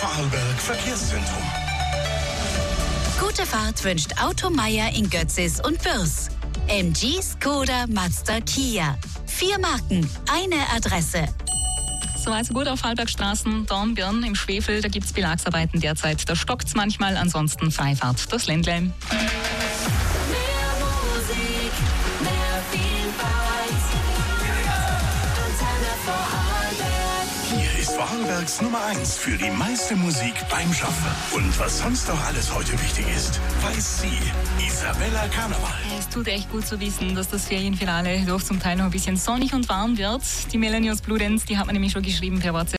Vorarlberg Verkehrszentrum. Gute Fahrt wünscht Auto Meier in Götzis und Bürs. MG, Skoda, Mazda, Kia. 4 Marken, eine Adresse. So also gut auf Vorarlbergstraßen, Dornbirn im Schwefel, da gibt es Belagsarbeiten derzeit. Da stockt es manchmal, ansonsten Freifahrt durchs Ländle. Hier ist Vorarlbergs Nummer 1 für die meiste Musik beim Schaffen. Und was sonst noch alles heute wichtig ist, weiß sie, Isabella Karneval. Es tut echt gut zu wissen, dass das Ferienfinale doch zum Teil noch ein bisschen sonnig und warm wird. Die Melanie aus Bludenz, die hat mir nämlich schon geschrieben per WhatsApp.